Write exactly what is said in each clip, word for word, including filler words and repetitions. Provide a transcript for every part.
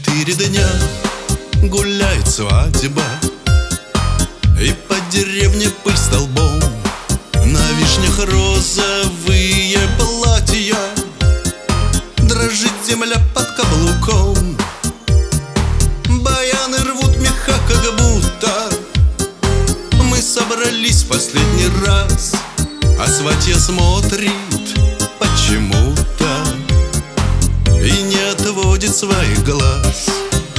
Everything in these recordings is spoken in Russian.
Четыре дня гуляет свадьба, и по деревне пыль столбом. На вишнях розовые платья, дрожит земля под каблуком. Баяны рвут меха, как будто мы собрались в последний раз. А сватья смотрит почему-то и не отводит своих глаз.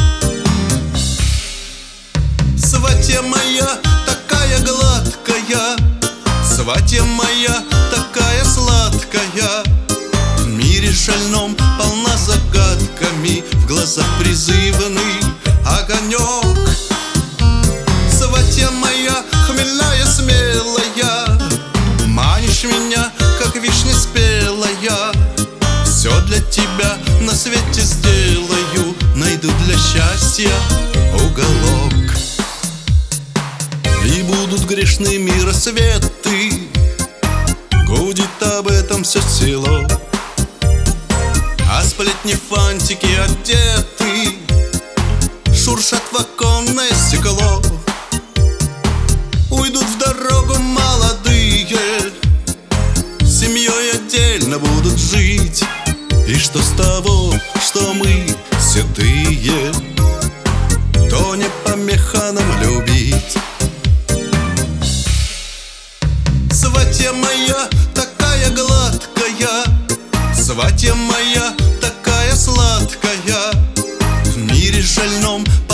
Сватья моя такая гладкая, сватья моя такая сладкая, в мире шальном полна загадками, в глазах призывный огонек. Сватья моя хмельная, смелая, манишь меня, как вишня спелая. Все для тебя на свете сделаю, найду для счастья уголок. И будут грешными рассветы, гудит об этом все село. А сплетни фантики одеты, шуршат в оконное стекло. Уйдут в дорогу молодые, семьей отдельно будут жить. И что с того, что мы седые, то не помеха нам любить. Сватья моя такая гладкая, сватья моя такая сладкая, в мире шальном